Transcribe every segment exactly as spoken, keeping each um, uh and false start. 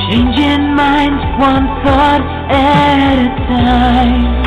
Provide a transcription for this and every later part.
Changing minds one thought at a time.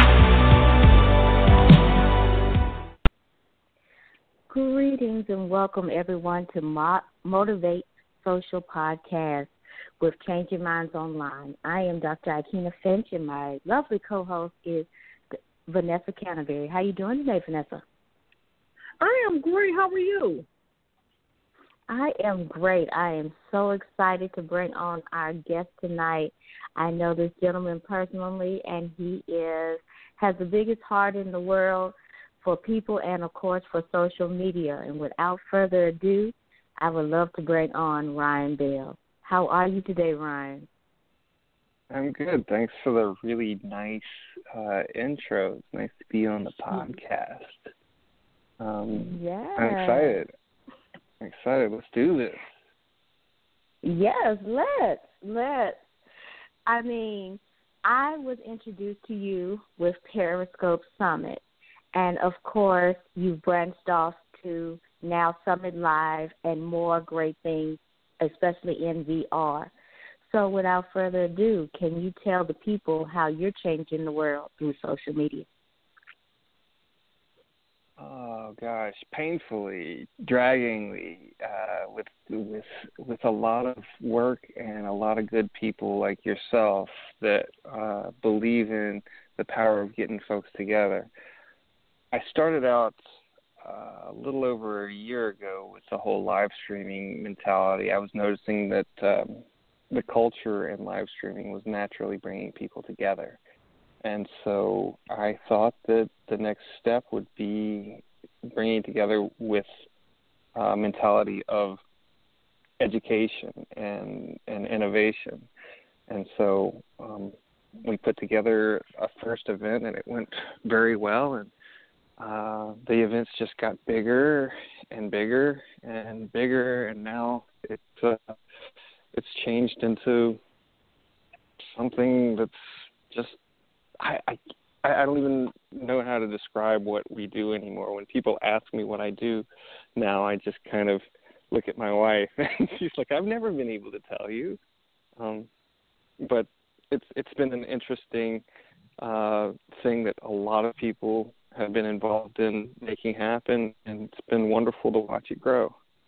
Greetings and welcome everyone to Mo- Motivate Social Podcast with Changing Minds Online. I am Doctor Ikena Finch and my lovely co-host is Vanessa Canterbury. How you doing today, Vanessa? I am great. How are you? I am great. I am so excited to bring on our guest tonight. I know this gentleman personally, and he is has the biggest heart in the world for people and, of course, for social media. And without further ado, I would love to bring on Ryan Bell. How are you today, Ryan? I'm good. Thanks for the really nice uh, intro. It's nice to be on the podcast. Um, yeah. I'm excited. I'm excited. Let's do this. Yes, let's. Let's. I mean, I was introduced to you with Periscope Summit. And, of course, you've branched off to now Summit Live and more great things, especially in V R. So without further ado, can you tell the people how you're changing the world through social media? Oh, gosh, painfully, draggingly, uh, with with with a lot of work and a lot of good people like yourself that uh, believe in the power of getting folks together. I started out uh, a little over a year ago with the whole live streaming mentality. I was noticing that um, the culture in live streaming was naturally bringing people together. And so I thought that the next step would be bringing it together with a mentality of education and, and innovation. And so um, we put together a first event, and it went very well. And Uh, the events just got bigger and bigger and bigger, and now it's uh, it's changed into something that's just I, I I don't even know how to describe what we do anymore. When people ask me what I do now, I just kind of look at my wife, and she's like, "I've never been able to tell you," um, but it's it's been an interesting uh, thing that a lot of people have been involved in making happen, and it's been wonderful to watch it grow.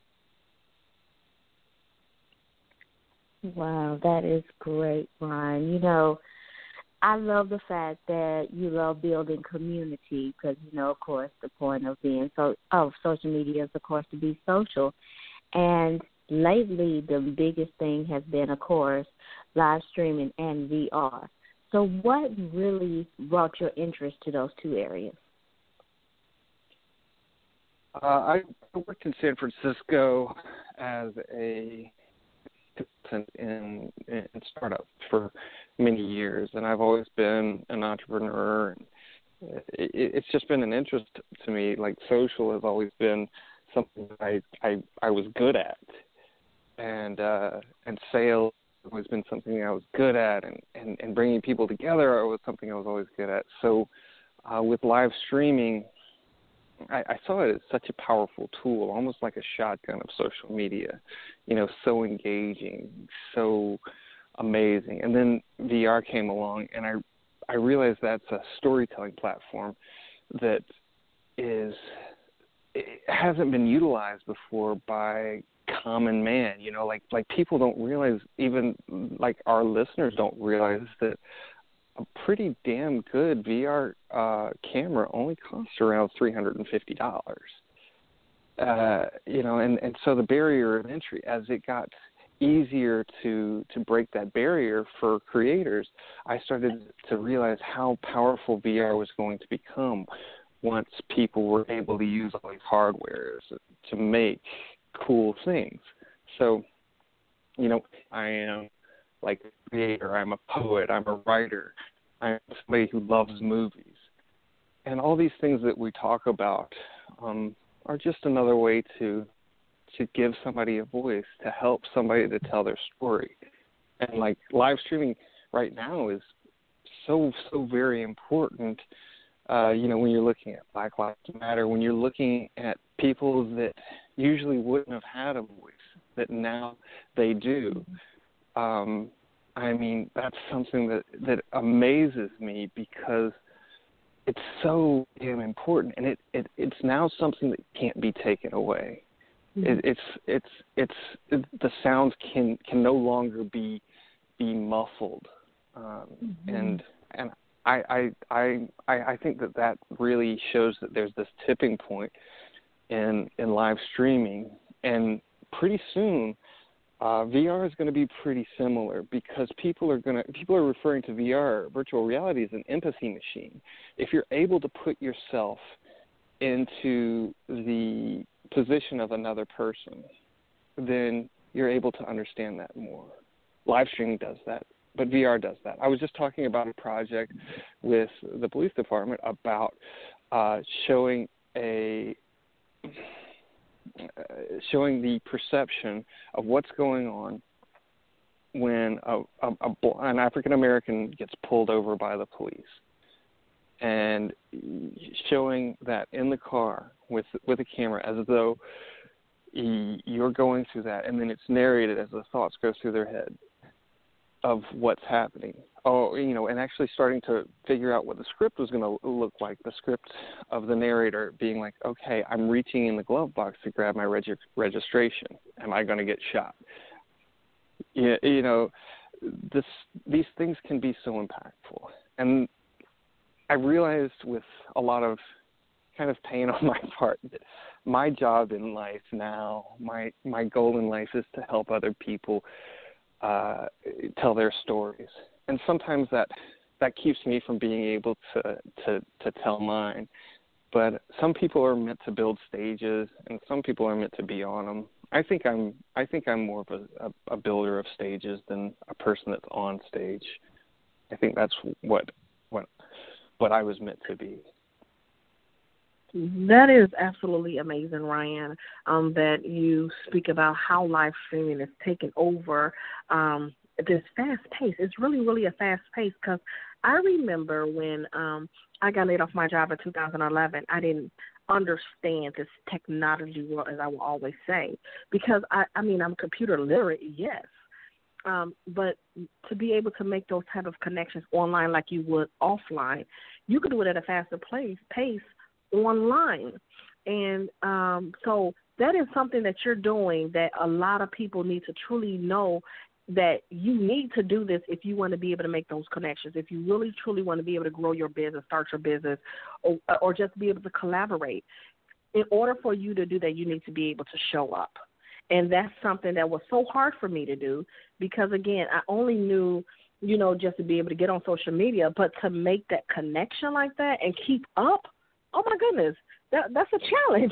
Wow, that is great, Ryan. You know, I love the fact that you love building community because, you know, of course, the point of being so of social media is, of course, to be social. And lately, the biggest thing has been, of course, live streaming and V R. So what really brought your interest to those two areas? Uh, I worked in San Francisco as a consultant in, in startups for many years, and I've always been an entrepreneur. It, it's just been an interest to me. Like, social has always been something that I I, I was good at, and uh, and sales has always been something I was good at, and, and, and bringing people together was something I was always good at. So uh, with live streaming, I, I saw it as such a powerful tool, almost like a shotgun of social media, you know, so engaging, so amazing. And then V R came along, and I I realized that's a storytelling platform that is it hasn't been utilized before by common man. You know, like like people don't realize, even like our listeners don't realize that a pretty damn good V R uh, camera only costs around three hundred fifty dollars. Uh, you know, and, and so the barrier of entry, as it got easier to, to break that barrier for creators, I started to realize how powerful V R was going to become once people were able to use all these hardwares to make cool things. So, you know, I am like a creator, I'm a poet, I'm a writer, I'm somebody who loves movies. And all these things that we talk about um, are just another way to to give somebody a voice, to help somebody to tell their story. And like live streaming right now is so, so very important. Uh, you know, when you're looking at Black Lives Matter, when you're looking at people that usually wouldn't have had a voice, that now they do. Um, I mean, that's something that, that amazes me because it's so damn important, and it, it it's now something that can't be taken away. Mm-hmm. It, it's it's it's it, the sounds can can no longer be be muffled, um, mm-hmm. and and I I I I think that that really shows that there's this tipping point in in live streaming, and pretty soon. Uh, V R is going to be pretty similar because people are going to people are referring to V R, virtual reality, as an empathy machine. If you're able to put yourself into the position of another person, then you're able to understand that more. Live streaming does that, but V R does that. I was just talking about a project with the police department about uh, showing a Uh, showing the perception of what's going on when a, a, a, an African American gets pulled over by the police, and showing that in the car with with a camera as though you're going through that, and then it's narrated as the thoughts go through their head of what's happening. Oh, you know, and actually starting to figure out what the script was going to look like. The script of the narrator being like, okay, I'm reaching in the glove box to grab my reg- registration. Am I going to get shot? You, you know, this these things can be so impactful. And I realized with a lot of kind of pain on my part that my job in life now, my my goal in life is to help other people uh, tell their stories. And sometimes that, that keeps me from being able to, to, to tell mine. But some people are meant to build stages, and some people are meant to be on them. I think I'm I think I'm more of a, a, a builder of stages than a person that's on stage. I think that's what what what I was meant to be. That is absolutely amazing, Ryan, um, that you speak about how live streaming is taking over um, this fast pace. It's really, really a fast pace because I remember when um, I got laid off my job in two thousand eleven, I didn't understand this technology world, as I will always say, because, I, I mean, I'm computer literate, yes, um, but to be able to make those type of connections online like you would offline, you could do it at a faster pace, pace online. And um, so that is something that you're doing that a lot of people need to truly know, that you need to do this if you want to be able to make those connections, if you really truly want to be able to grow your business, start your business, or, or just be able to collaborate. In order for you to do that, you need to be able to show up. And that's something that was so hard for me to do because, again, I only knew, you know, just to be able to get on social media, but to make that connection like that and keep up, oh, my goodness, that, that's a challenge.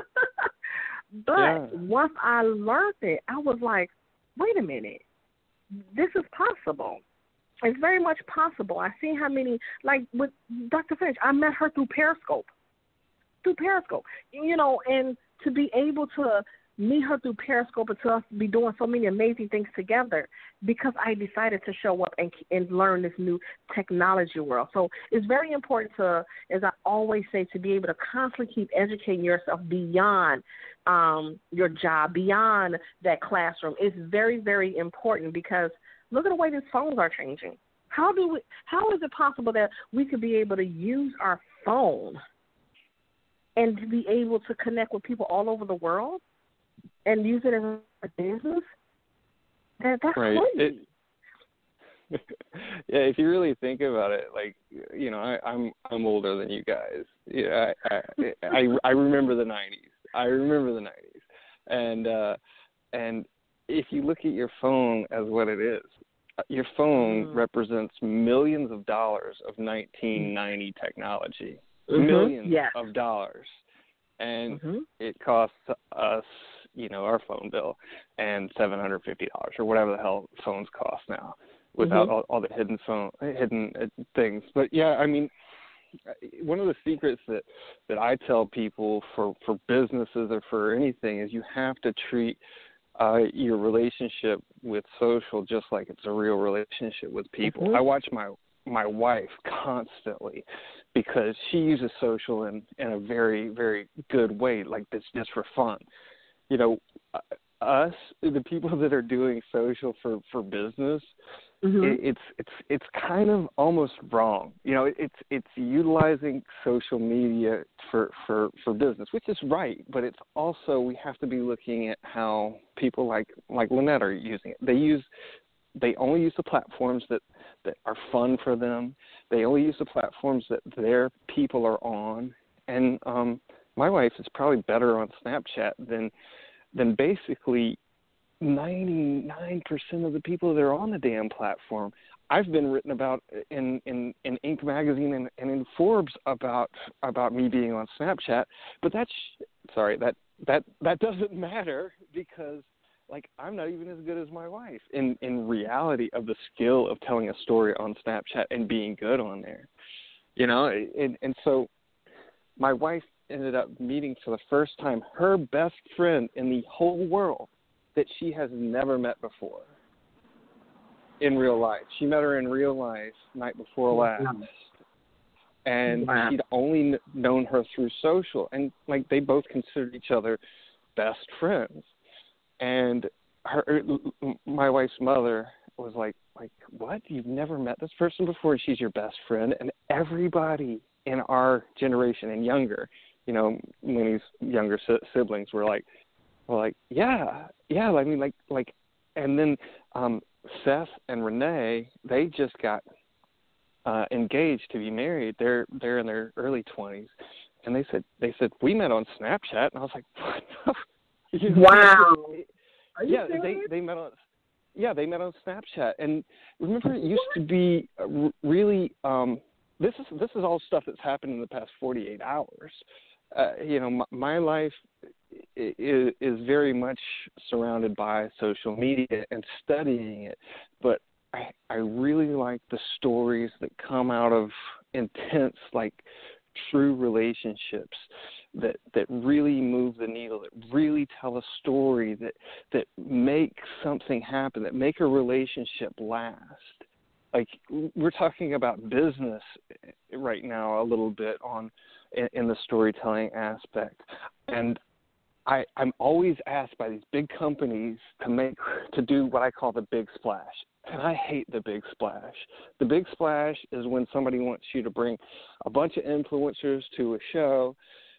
But yeah. Once I learned it, I was like, wait a minute. This is possible. It's very much possible. I see how many, like with Doctor Finch, I met her through Periscope, through Periscope, you know, and to be able to meet her through Periscope and to us be doing so many amazing things together because I decided to show up and, and learn this new technology world. So it's very important to, as I always say, to be able to constantly keep educating yourself beyond um, your job, beyond that classroom. It's very, very important because look at the way these phones are changing. How do we? How is it possible that we could be able to use our phone and to be able to connect with people all over the world and use it as a business? That, that's right. crazy. It, yeah, if you really think about it, like, you know, I, I'm I'm older than you guys. Yeah, I I, I, I remember the nineties. I remember the nineties, and uh, and if you look at your phone as what it is, your phone mm. represents millions of dollars of nineteen ninety technology, mm-hmm. millions yes. of dollars, and mm-hmm. it costs us, you know, our phone bill and seven hundred fifty dollars or whatever the hell phones cost now, without mm-hmm. all, all the hidden phone hidden things. But yeah, I mean, one of the secrets that, that I tell people for, for businesses or for anything is you have to treat uh, your relationship with social just like it's a real relationship with people. Mm-hmm. I watch my my wife constantly because she uses social in, in a very, very good way, like it's just for fun. You know, us, the people that are doing social for, for business, Mm-hmm. it, it's it's it's kind of almost wrong. You know, it's it's utilizing social media for, for, for business, which is right, but it's also we have to be looking at how people like like Lynette are using it. They use they only use the platforms that, that are fun for them. They only use the platforms that their people are on. And um, my wife is probably better on Snapchat than than basically ninety-nine percent of the people that are on the damn platform. I've been written about in, in, in Inc magazine and, and in Forbes about about me being on Snapchat, but that's sorry that that that doesn't matter because like I'm not even as good as my wife in in reality of the skill of telling a story on Snapchat and being good on there, you know, and and so my wife ended up meeting for the first time her best friend in the whole world that she has never met before in real life. She met her in real life night before last, and wow. she'd only known her through social, and like they both considered each other best friends. And her, my wife's mother was like, like, what? You've never met this person before? She's your best friend? And everybody in our generation and younger, you know, Winnie's younger siblings were like, Well, like, yeah, yeah. I mean, like, like, and then um, Seth and Renee, they just got uh, engaged to be married. They're they're in their early twenties, and they said they said we met on Snapchat, and I was like, what? You know, wow. Are you yeah, serious? they they met on yeah they met on Snapchat, and remember it used to be uh, really um, this is this is all stuff that's happened in the past forty-eight hours. Uh, you know, my, my life is, is very much surrounded by social media and studying it, but I, I really like the stories that come out of intense, like, true relationships that, that really move the needle, that really tell a story, that, that make something happen, that make a relationship last. Like, we're talking about business right now a little bit on in, in the storytelling aspect. And I, I'm always asked by these big companies to make to do what I call the big splash. And I hate the big splash. The big splash is when somebody wants you to bring a bunch of influencers to a show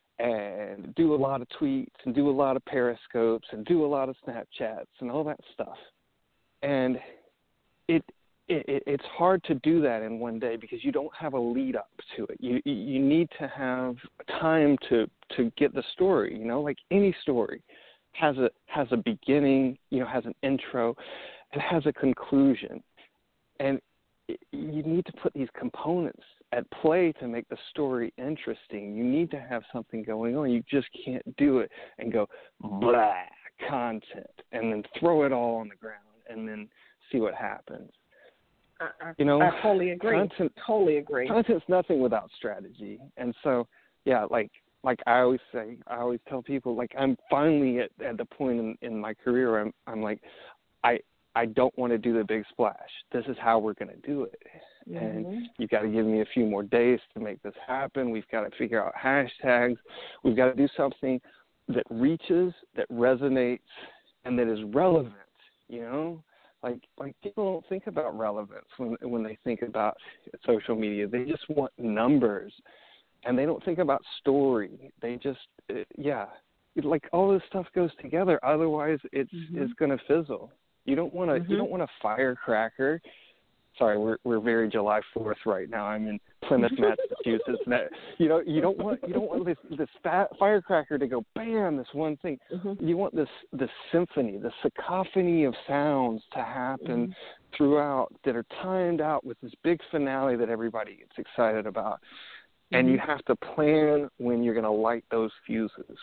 and do a lot of tweets and do a lot of periscopes and do a lot of Snapchats and all that stuff. And it It, it's hard to do that in one day because you don't have a lead up to it. You you need to have time to, to get the story. You know, like any story has a has a beginning, you know, has an intro, and has a conclusion, and you need to put these components at play to make the story interesting. You need to have something going on. You just can't do it and go blah content and then throw it all on the ground and then see what happens. I, I, you know, I totally agree. Content, totally agree. Content's nothing without strategy, and so yeah, like like I always say, I always tell people, like I'm finally at, at the point in, in my career where I'm I'm like, I I don't want to do the big splash. This is how we're going to do it, mm-hmm. and you've got to give me a few more days to make this happen. We've got to figure out hashtags. We've got to do something that reaches, that resonates, and that is relevant. You know. Like, like people don't think about relevance when when they think about social media. They just want numbers, and they don't think about story. They just, uh, yeah, like all this stuff goes together. Otherwise, it's mm-hmm. it's going to fizzle. You don't want to mm-hmm. you don't want a firecracker. Sorry, we're we're very July fourth right now. I'm in Plymouth, Massachusetts. And that, you know, you don't want you don't want this this fat firecracker to go bam, this one thing. Mm-hmm. You want this this symphony, the cacophony of sounds to happen mm-hmm. throughout that are timed out with this big finale that everybody gets excited about. Mm-hmm. And you have to plan when you're going to light those fuses.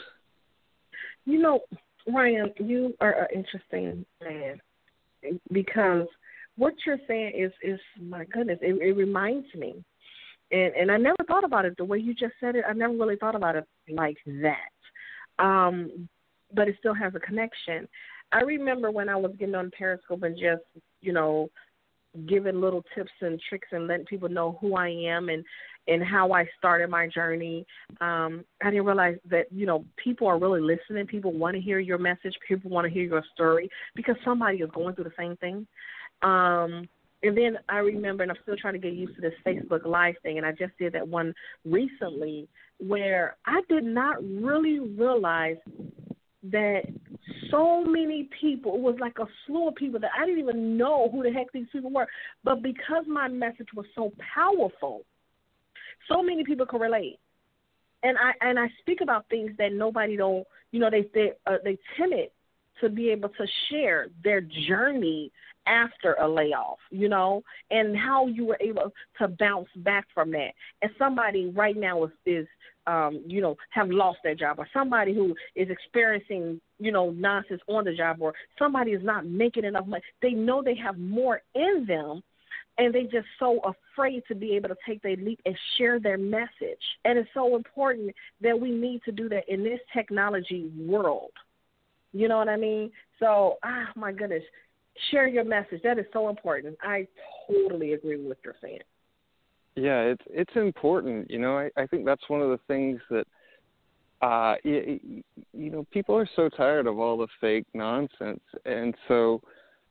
You know, Ryan, you are an interesting man because what you're saying is, is my goodness, it, it reminds me. And and I never thought about it the way you just said it. I never really thought about it like that. Um, but it still has a connection. I remember when I was getting on Periscope and just, you know, giving little tips and tricks and letting people know who I am and, and how I started my journey. Um, I didn't realize that, you know, people are really listening. People want to hear your message. People want to hear your story because somebody is going through the same thing. Um, and then I remember, and I'm still trying to get used to this Facebook Live thing, and I just did that one recently where I did not really realize that so many people, it was like a slew of people that I didn't even know who the heck these people were. But because my message was so powerful, so many people could relate. And I and I speak about things that nobody don't, you know, they they uh, they timid to be able to share their journey after a layoff, you know, and how you were able to bounce back from that. And somebody right now is, is um, you know, have lost their job, or somebody who is experiencing, you know, nonsense on the job, or somebody is not making enough money. They know they have more in them, and they just so afraid to be able to take their leap and share their message. And it's so important that we need to do that in this technology world. You know what I mean? So, ah, my goodness, share your message. That is so important. I totally agree with what you're saying. Yeah, it's it's important. You know, I, I think that's one of the things that, uh, you, you know, people are so tired of all the fake nonsense. And so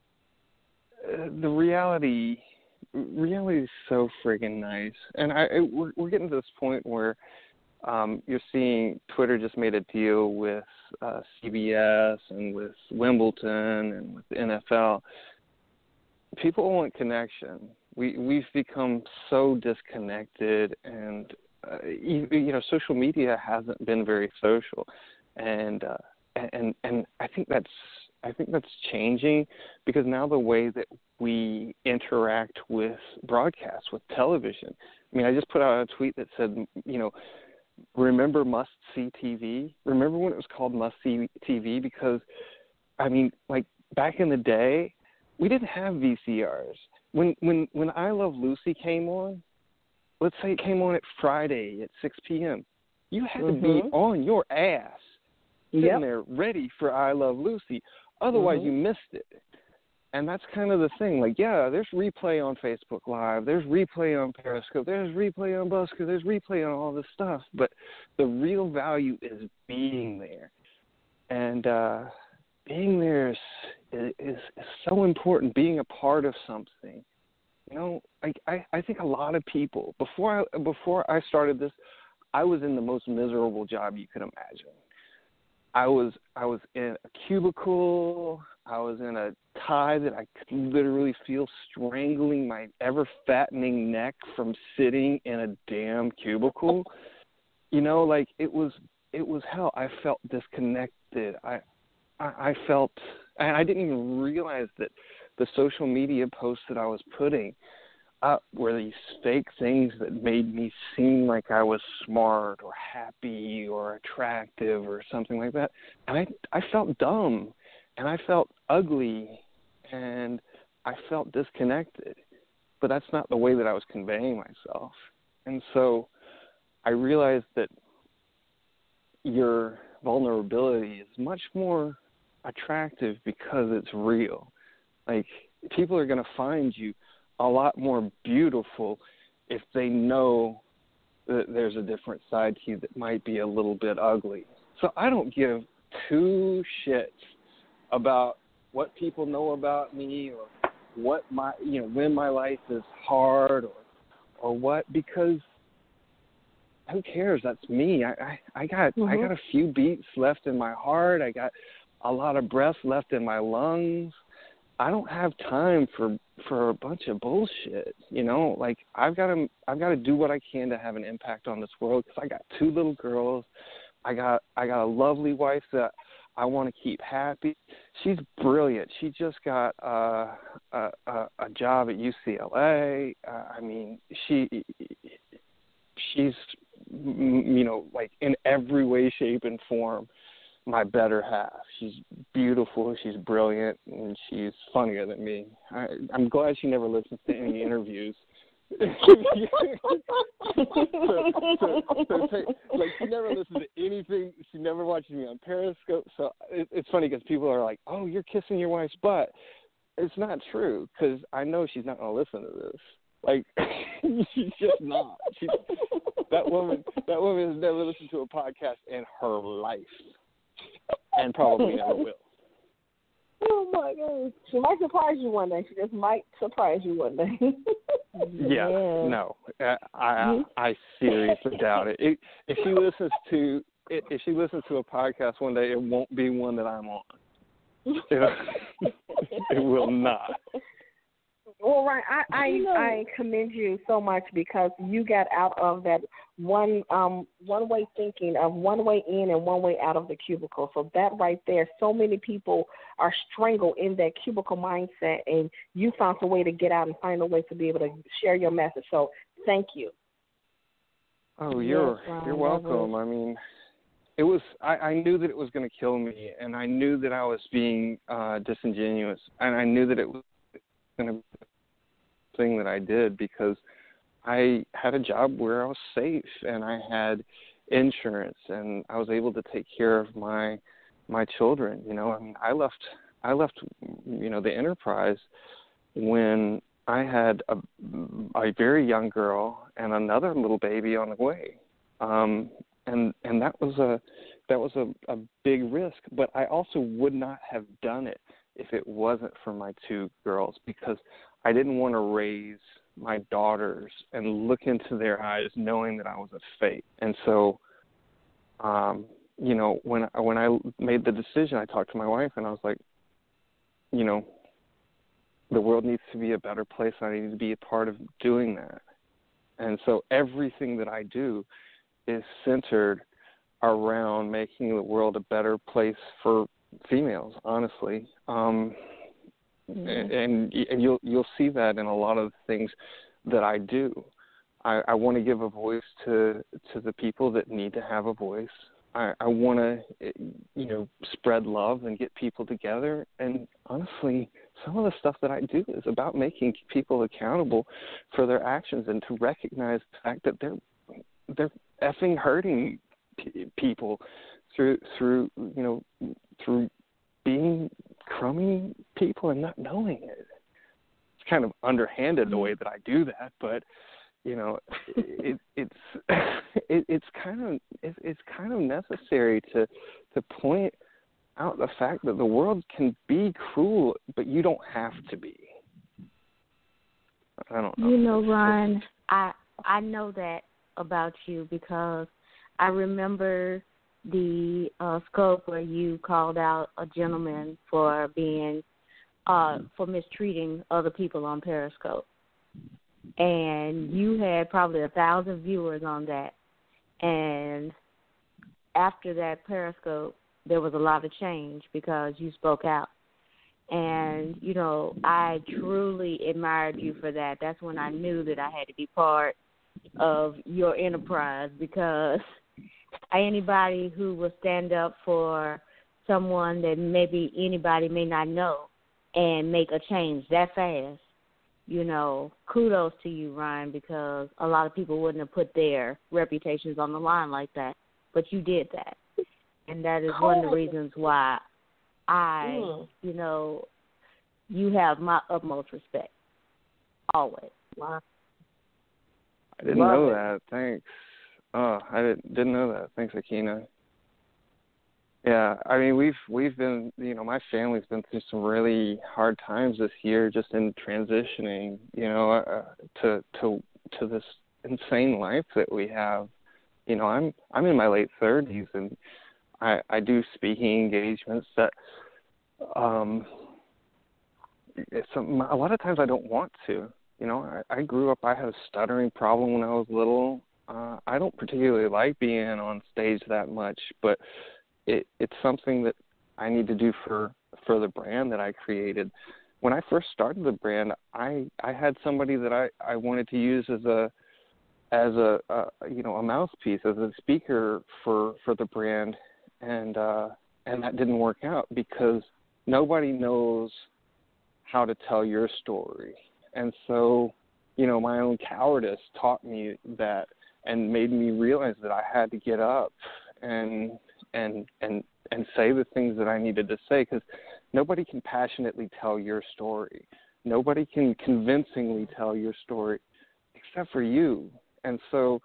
uh, the reality, reality is so friggin' nice. And I, I we're, we're getting to this point where um, you're seeing Twitter just made a deal with uh, C B S and with Wimbledon and with the N F L. People want connection. We, we've become so disconnected, and, uh, you, you know, social media hasn't been very social. And, uh, and, and I think that's, I think that's changing, because now the way that we interact with broadcasts, with television, I mean, I just put out a tweet that said, you know, remember must-see T V? Remember when it was called must-see T V? Because, I mean, like, back in the day, we didn't have V C Rs. When when when I Love Lucy came on, let's say it came on at Friday at six p.m., you had mm-hmm. to be on your ass, sitting yep. there ready for I Love Lucy. Otherwise, mm-hmm. you missed it. And that's kind of the thing. Like, yeah, there's replay on Facebook Live. There's replay on Periscope. There's replay on Busker. There's replay on all this stuff. But the real value is being there. And uh, being there is, is, is so important, being a part of something. You know, I, I, I think a lot of people, before I, before I started this, I was in the most miserable job you could imagine. I was I was in a cubicle. I was in a tie that I could literally feel strangling my ever-fattening neck from sitting in a damn cubicle. You know, like, it was it was hell. I felt disconnected. I I, I felt, and I didn't even realize that the social media posts that I was putting up were these fake things that made me seem like I was smart or happy or attractive or something like that. And I I felt dumb, and I felt ugly, and I felt disconnected. But that's not the way that I was conveying myself. And so I realized that your vulnerability is much more attractive because it's real. Like, people are going to find you a lot more beautiful if they know that there's a different side to you that might be a little bit ugly. So I don't give two shits about what people know about me, or what my, you know, when my life is hard, or or what, because who cares? That's me. I, I, I got mm-hmm. I got a few beats left in my heart. I got a lot of breath left in my lungs. I don't have time for, for a bunch of bullshit, you know. Like, I've got to I've got to do what I can to have an impact on this world, because I got two little girls. I got I got a lovely wife that I want to keep happy. She's brilliant. She just got uh, a, a a job at U C L A. Uh, I mean, she she's you know, like, in every way, shape, and form, my better half. She's beautiful, she's brilliant, and she's funnier than me. I, I'm glad she never listens to any interviews. so, so, so, so, like, she never listens to anything. She never watches me on Periscope. So it, it's funny because people are like, "Oh, you're kissing your wife's butt." It's not true, because I know she's not going to listen to this. Like, she's just not. She, that woman, that woman has never listened to a podcast in her life, and probably never will. Oh my gosh. She might surprise you one day. She just might surprise you one day. yeah, yeah, no. I I, I seriously doubt it. it. If she listens to if she listens to a podcast one day, it won't be one that I'm on. It, it will not. Well, Ryan, I I, you know, I commend you so much because you got out of that one um one way thinking of one way in and one way out of the cubicle. So that right there, so many people are strangled in that cubicle mindset, and you found a way to get out and find a way to be able to share your message. So thank you. Oh, you're yes, you're welcome. I mean, it was I, I knew that it was going to kill me, and I knew that I was being uh, disingenuous, and I knew that it was going to be thing that I did because I had a job where I was safe and I had insurance and I was able to take care of my my children. You know, I mean, I left I left you know the enterprise when I had a, a very young girl and another little baby on the way, um, and and that was a that was a, a big risk. But I also would not have done it if it wasn't for my two girls, because I didn't want to raise my daughters and look into their eyes knowing that I was a fake. And so, um, you know, when when I made the decision, I talked to my wife and I was like, you know, the world needs to be a better place. And I need to be a part of doing that. And so everything that I do is centered around making the world a better place for females, honestly. Um, mm-hmm. and, and you'll you'll see that in a lot of things that I do. I, I want to give a voice to to the people that need to have a voice. I, I want to, you know, spread love and get people together. And honestly, some of the stuff that I do is about making people accountable for their actions and to recognize the fact that they're they're effing hurting p- people through through you know through being crummy people and not knowing it. It's kind of underhanded the way that I do that, but you know, it, it's it, it's kind of it, it's kind of necessary to to point out the fact that the world can be cruel, but you don't have to be. I don't know. You know, Ron, I I know that about you because I remember the uh, scope where you called out a gentleman for being uh, for mistreating other people on Periscope. And you had probably a thousand viewers on that. And after that Periscope, there was a lot of change because you spoke out. And, you know, I truly admired you for that. That's when I knew that I had to be part of your enterprise, because anybody who will stand up for someone that maybe anybody may not know and make a change that fast, you know, kudos to you, Ryan, because a lot of people wouldn't have put their reputations on the line like that. But you did that. And that is one of the reasons why I, mm. you know, you have my utmost respect. Always. Wow. I didn't Love know it. that. Thanks. Oh, I didn't, didn't know that. Thanks, Akina. Yeah, I mean, we've we've been, you know, my family's been through some really hard times this year, just in transitioning, you know, uh, to to to this insane life that we have. You know, I'm I'm in my late thirties, and I I do speaking engagements that, um, it's a, a lot of times I don't want to. You know, I, I grew up. I had a stuttering problem when I was little. Uh, I don't particularly like being on stage that much, but It, it's something that I need to do for, for the brand that I created. When I first started the brand, I, I had somebody that I, I wanted to use as a as a, a you know a mouthpiece, as a speaker for, for the brand, and uh, and that didn't work out because nobody knows how to tell your story. And so, you know, my own cowardice taught me that and made me realize that I had to get up and and and and say the things that I needed to say, because nobody can passionately tell your story. Nobody can convincingly tell your story. except for you. And so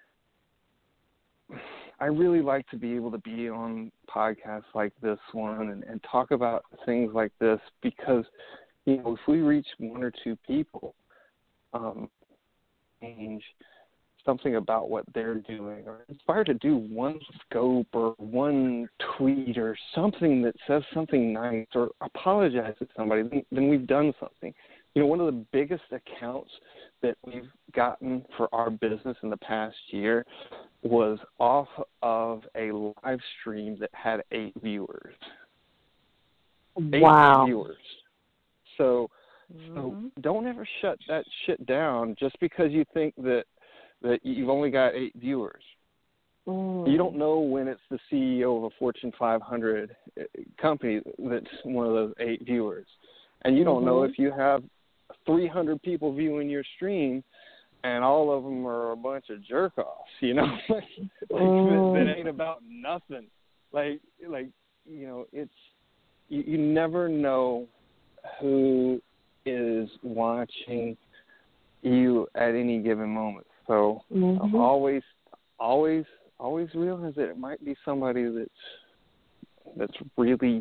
I really like to be able to be on podcasts like this one and, and talk about things like this because, you know, if we reach one or two people, um, change something about what they're doing or inspire to do one scope or one tweet or something that says something nice or apologize to somebody, then, then we've done something. You know, one of the biggest accounts that we've gotten for our business in the past year was off of a live stream that had eight viewers. Eight wow. viewers. So, Mm-hmm. so don't ever shut that shit down just because you think that that you've only got eight viewers. Mm. You don't know when it's the C E O of a Fortune five hundred company that's one of those eight viewers. And you don't mm-hmm. know if you have three hundred people viewing your stream and all of them are a bunch of jerk-offs, you know? like like mm. that, that ain't about nothing. Like, like you know, it's you, you never know who is watching you at any given moment. So mm-hmm. always, always, always realize that it might be somebody that's that's really,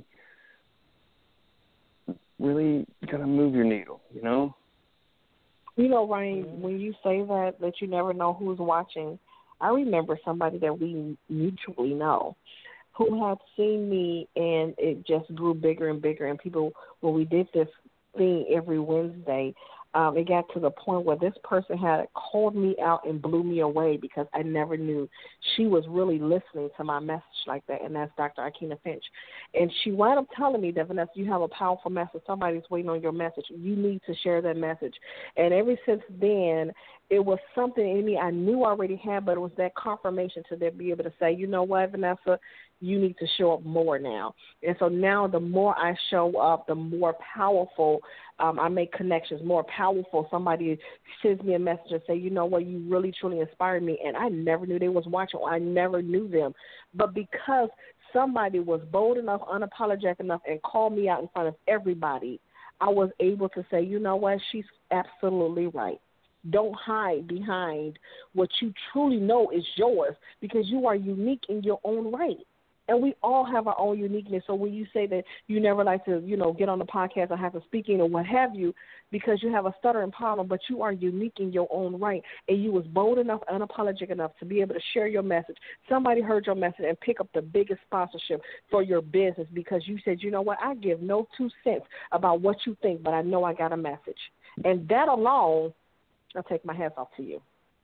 really gonna move your needle. You know. You know, Ryan, when you say that that you never know who's watching, I remember somebody that we mutually know who had seen me, and it just grew bigger and bigger. And people, when we did this thing every Wednesday, um, it got to the point where this person had called me out and blew me away because I never knew she was really listening to my message like that, and that's Doctor Akina Finch. And she wound up telling me that, Vanessa, you have a powerful message. Somebody's waiting on your message. You need to share that message. And ever since then, it was something in me I knew I already had, but it was that confirmation to then be able to say, you know what, Vanessa, you need to show up more now. And so now the more I show up, the more powerful um, I make connections, more powerful somebody sends me a message and say, you know what, you really, truly inspired me. And I never knew they was watching. I never knew them. But because somebody was bold enough, unapologetic enough, and called me out in front of everybody, I was able to say, you know what, she's absolutely right. Don't hide behind what you truly know is yours because you are unique in your own right. And we all have our own uniqueness. So when you say that you never like to, you know, get on the podcast or have a speaking or what have you because you have a stuttering problem, but you are unique in your own right, and you was bold enough, unapologetic enough to be able to share your message. Somebody heard your message and pick up the biggest sponsorship for your business because you said, you know what, I give no two cents about what you think, but I know I got a message. And that alone, I'll take my hats off to you.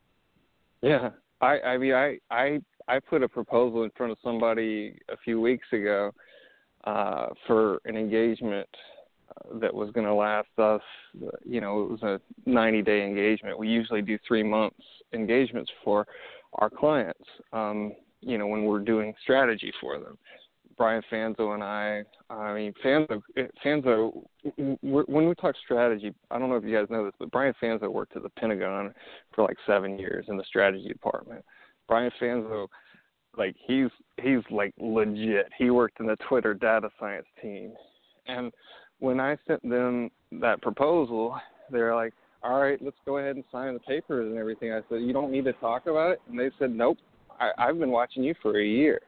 Yeah. I, I mean, I, I, I put a proposal in front of somebody a few weeks ago uh, for an engagement uh, that was going to last us, you know, it was a ninety-day engagement. We usually do three months engagements for our clients, um, you know, when we're doing strategy for them. Brian Fanzo and I, I mean, Fanzo, Fanzo, when we talk strategy, I don't know if you guys know this, but Brian Fanzo worked at the Pentagon for like seven years in the strategy department. Brian Fanzo, like, he's, he's like legit. He worked in the Twitter data science team. And when I sent them that proposal, they're like, all right, let's go ahead and sign the papers and everything. I said, you don't need to talk about it? And they said, nope, I, I've been watching you for a year.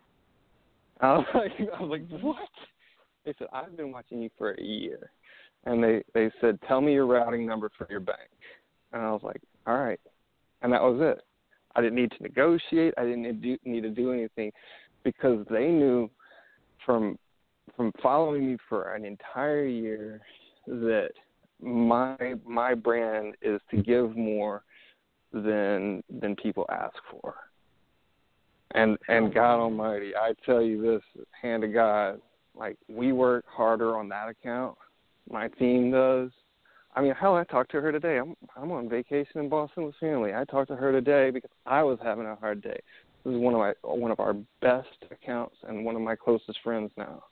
I was like, I was like, what? They said, I've been watching you for a year. And they, they said, tell me your routing number for your bank. And I was like, all right. And that was it. I didn't need to negotiate. I didn't need to do, need to do anything because they knew from from following me for an entire year that my my brand is to give more than than people ask for. And and God Almighty, I tell you this, hand of God, like, we work harder on that account. My team does. I mean, hell, I talked to her today. I'm I'm on vacation in Boston with family. I talked to her today because I was having a hard day. This is one of my one of our best accounts and one of my closest friends now.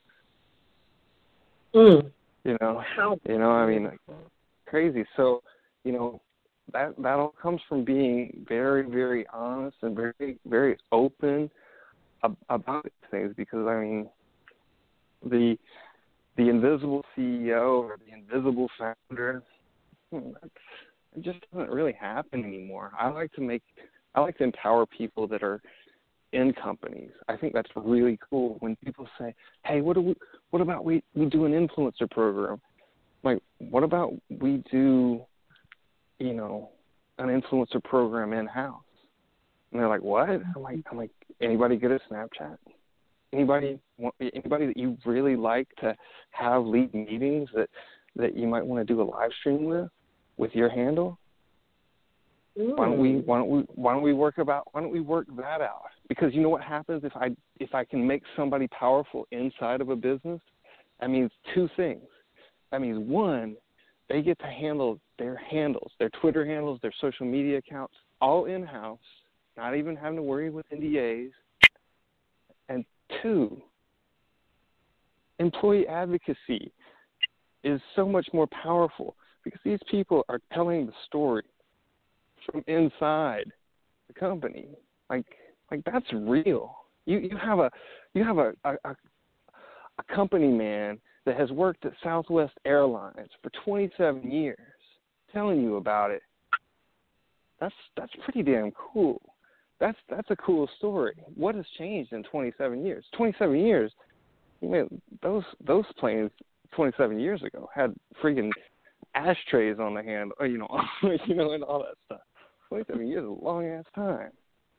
Mm. You know, you know, I mean, like, crazy. So, you know, that that all comes from being very, very honest and very, very open ab- about things. Because I mean, the the invisible C E O or the invisible founder, that's it just doesn't really happen anymore. I like to make, I like to empower people that are in companies. I think that's really cool when people say, hey, what do we, what about we, we do an influencer program? Like, what about we do, you know, an influencer program in-house? And they're like, what? I'm like, I'm like, anybody good at Snapchat? Anybody, anybody that you really like to have lead meetings that, that you might want to do a live stream with, with your handle? Ooh. Why don't we, why don't we, why don't we work about, why don't we work that out? Because you know what happens if I, if I can make somebody powerful inside of a business? That means two things. That means one, they get to handle their handles, their Twitter handles, their social media accounts, all in-house, not even having to worry with N D As. And two, employee advocacy is so much more powerful because these people are telling the story from inside the company. Like, like that's real. You you have a you have a, a, a company man that has worked at Southwest Airlines for twenty-seven years telling you about it. That's that's pretty damn cool. That's that's a cool story. What has changed in twenty-seven years? twenty-seven years. You mean those those planes twenty-seven years ago had freaking ashtrays on the handle, you know, you know, and all that stuff. twenty-seven years is a long ass time.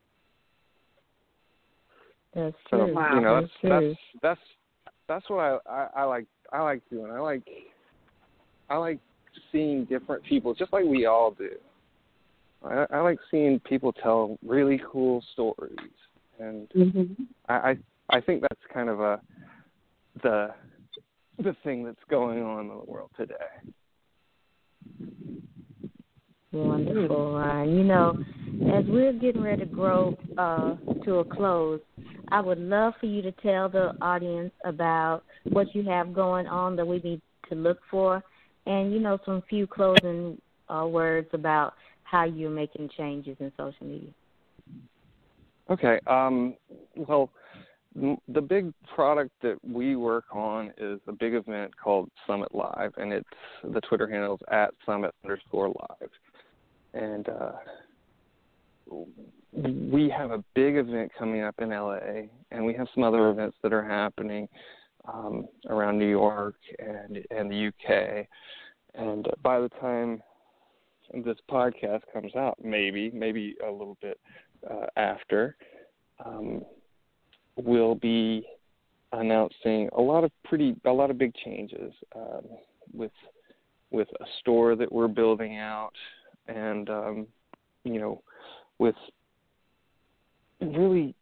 That's so, true. You know, that's that's, true. that's that's that's what I, I, I like. I like doing. I like I like seeing different people, just like we all do. I, I like seeing people tell really cool stories, and mm-hmm. I, I I think that's kind of a the the thing that's going on in the world today. Wonderful, Ryan. You know, as we're getting ready to grow uh, to a close, I would love for you to tell the audience about what you have going on that we need to look for, and, you know, some few closing uh, words about how you're making changes in social media. Okay. Um, well, the big product that we work on is a big event called Summit Live, and it's the Twitter handle is at Summit underscore Live. And uh, we have a big event coming up in L A, and we have some other events that are happening um, around New York and, and the U K. And by the time this podcast comes out, maybe, maybe a little bit uh, after, um, we'll be announcing a lot of pretty, a lot of big changes um, with with a store that we're building out, and um, you know, with really,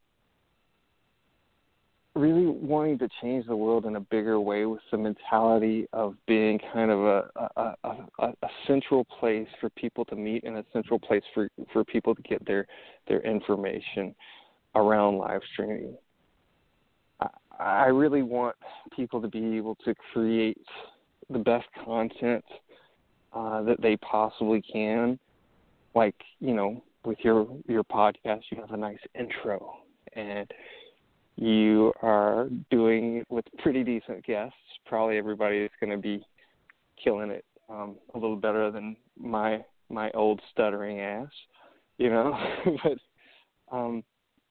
really wanting to change the world in a bigger way with the mentality of being kind of a a, a, a central place for people to meet and a central place for, for people to get their, their information around live streaming. I, I really want people to be able to create the best content uh, that they possibly can. Like, you know, with your, your podcast, you have a nice intro, and you are doing it with pretty decent guests. Probably everybody is going to be killing it um, a little better than my my old stuttering ass, you know. But um,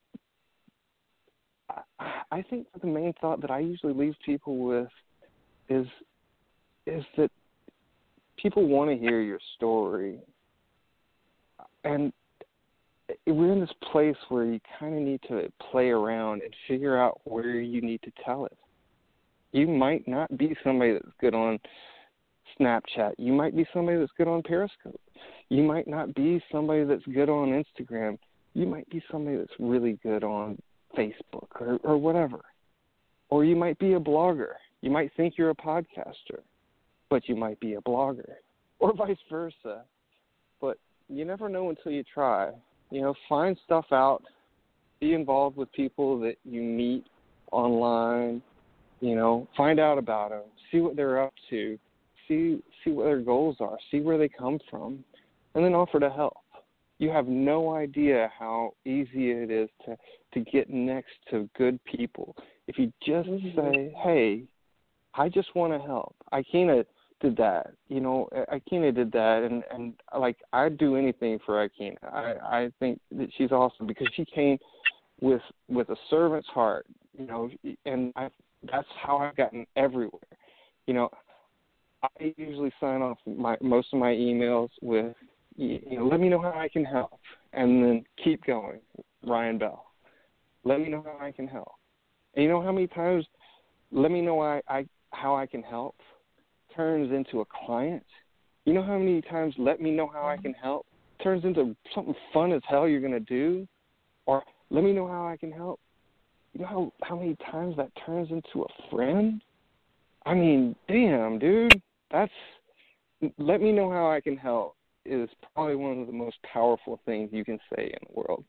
I, I think the main thought that I usually leave people with is is that people want to hear your story, and we're in this place where you kind of need to play around and figure out where you need to tell it. You might not be somebody that's good on Snapchat. You might be somebody that's good on Periscope. You might not be somebody that's good on Instagram. You might be somebody that's really good on Facebook or, or whatever. Or you might be a blogger. You might think you're a podcaster, but you might be a blogger, or vice versa. But you never know until you try. You know, find stuff out, be involved with people that you meet online, you know, find out about them, see what they're up to, see see what their goals are, see where they come from, and then offer to help. You have no idea how easy it is to, to get next to good people. If you just mm-hmm. say, hey, I just want to help. I can't did that. You know, Ikena did that, and and like I'd do anything for Ikena. I I think that she's awesome because she came with with a servant's heart. You know, and I that's how I've gotten everywhere. You know, I usually sign off my most of my emails with, you know, let me know how I can help, and then keep going, Ryan Bell. Let me know how I can help. And you know how many times, let me know I, I how I can help turns into a client? You know how many times let me know how I can help turns into something fun as hell you're going to do? Or let me know how I can help. You know how, how many times that turns into a friend? I mean, damn, dude. That's, let me know how I can help is probably one of the most powerful things you can say in the world.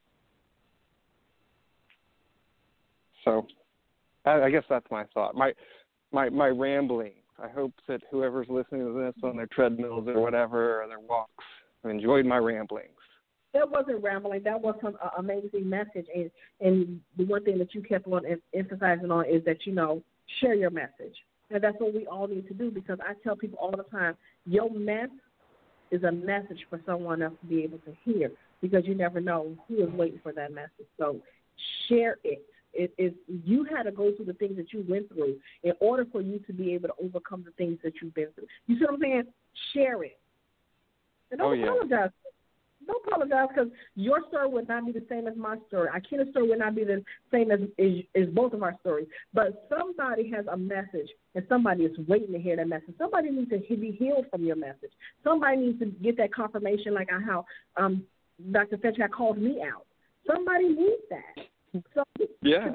So I, I guess that's my thought. My, my, my rambling. I hope that whoever's listening to this on their treadmills or whatever, or their walks, enjoyed my ramblings. That wasn't rambling. That was some uh, amazing message. And, and the one thing that you kept on em- emphasizing on is that, you know, share your message. And that's what we all need to do, because I tell people all the time, your mess is a message for someone else to be able to hear, because you never know who is waiting for that message. So share it. It is, you had to go through the things that you went through in order for you to be able to overcome the things that you've been through. You see what I'm saying? Share it. And don't oh, yeah. apologize. Don't apologize, because your story would not be the same as my story. Ikena's story would not be the same as, as, as both of our stories. But somebody has a message, and somebody is waiting to hear that message. Somebody needs to be healed from your message. Somebody needs to get that confirmation, like how um, Doctor Fetchak called me out. Somebody needs that. So yeah.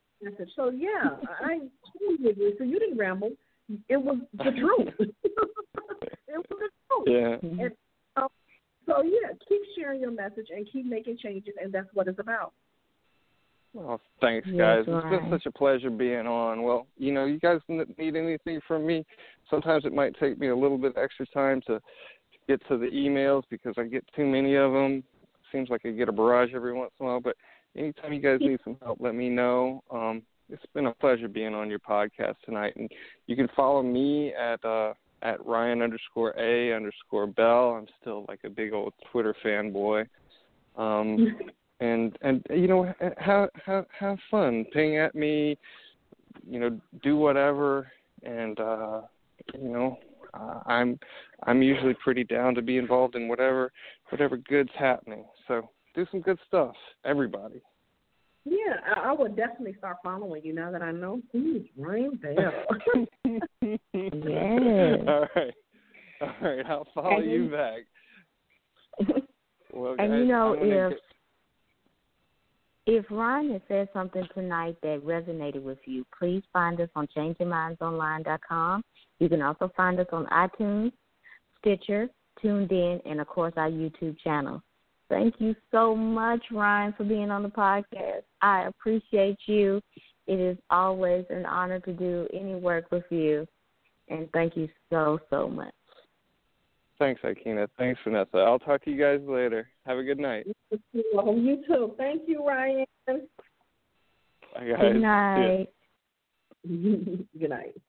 So yeah, I totally agree. So you didn't ramble. It was the truth. It was the truth. Yeah. And, um, so yeah, keep sharing your message and keep making changes, and that's what it's about. Well, thanks, Yes, guys. It's right. been such a pleasure being on. Well, you know, you guys need anything from me, sometimes it might take me a little bit extra time to, to get to the emails because I get too many of them. Seems like I get a barrage every once in a while, but anytime you guys need some help, let me know. Um, it's been a pleasure being on your podcast tonight. And you can follow me at uh, at Ryan underscore A underscore Bell. I'm still like a big old Twitter fanboy. Um, and, and you know, have, have, have fun. Ping at me, you know, do whatever. And, uh, you know, uh, I'm I'm usually pretty down to be involved in whatever whatever good's happening. So do some good stuff, everybody. Yeah, I, I would definitely start following you now that I know who's Ryan Bell. Yes. All right. All right, I'll follow and you back. Well, and guys, you know, if get... if Ryan has said something tonight that resonated with you, please find us on changing minds online dot com. You can also find us on iTunes, Stitcher, Tuned In, and, of course, our YouTube channel. Thank you so much, Ryan, for being on the podcast. I appreciate you. It is always an honor to do any work with you, and thank you so, so much. Thanks, Ikena. Thanks, Vanessa. I'll talk to you guys later. Have a good night. You too. Thank you, Ryan. Bye, guys. Good night. Good night.